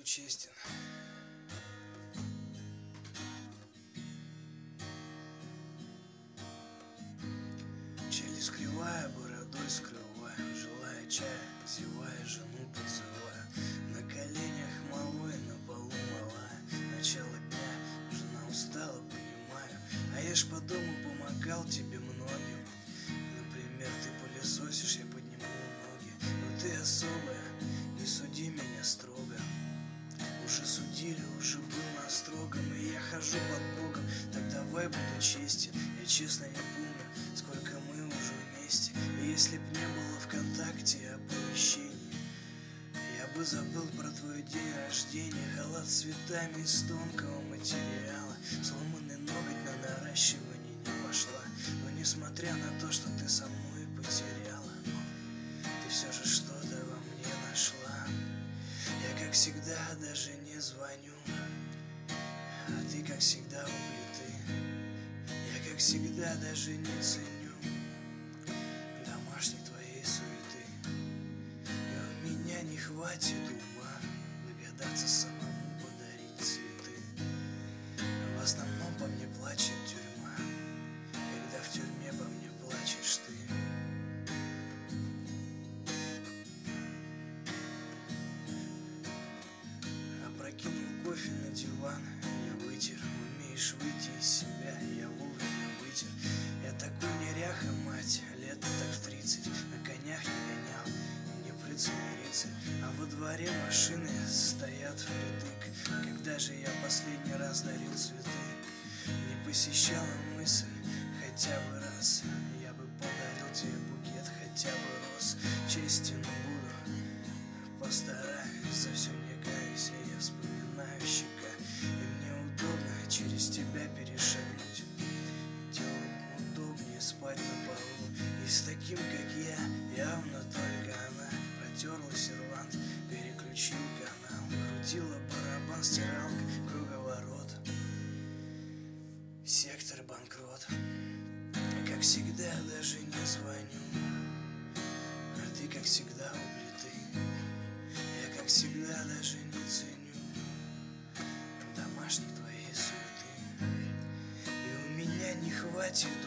честен. Челюсть кривая, бородой скрываю, желая чая, зевая, жену позываю. На коленях малой, на полу малая. Начало дня, жена устала, понимаю. А я ж по дому помогал тебе многим. Например, ты пылесосишь, я подниму ноги. Но ты особая, не суди меня строго. Уже судили, уже был на строгом, и я хожу под Богом. Так давай буду честен, я честно не помню, сколько мы уже вместе. И если б не было ВКонтакте оповещений, я бы забыл про твой день рождения. Халат с цветами из тонкого материала, сломанный ноготь на наращивание не пошла. Но несмотря на то, что ты со мной потеряла, ты все же что-то во мне нашла. Я, как всегда, даже не звоню, а ты, как всегда, у плиты. Я, как всегда, даже не ценю домашней твоей суеты. И у меня не хватит ума догадаться самому подарить цветы. В основном по мне плачет тюрьма, когда в тюрьме по мне плачешь ты. Опрокинул кофе на диван, я вытер. Умеешь выйти из себя, я вовремя вытер. Я такой неряха, мать, лет так в 30. На конях не гонял, не прицелился. А во дворе машины стоят впритык. Когда же я последний раз дарил цветы? Не посещала мысль хотя бы раз. Я бы подарил тебе букет хотя бы роз. Честен буду, постараюсь, за все не каюсь. Я вспоминаю щека, и мне удобно через тебя перешагнуть. Делать удобнее спать на полу. И с таким, как я, явно только она протерла сервант, переключил канал, крутила барабан, стиралка, круговорот. Сектор банкрот. Как всегда, даже не звоню, а ты, как всегда, у плиты. Я, как всегда, даже не ценю домашней твоей суеты. И у меня не хватит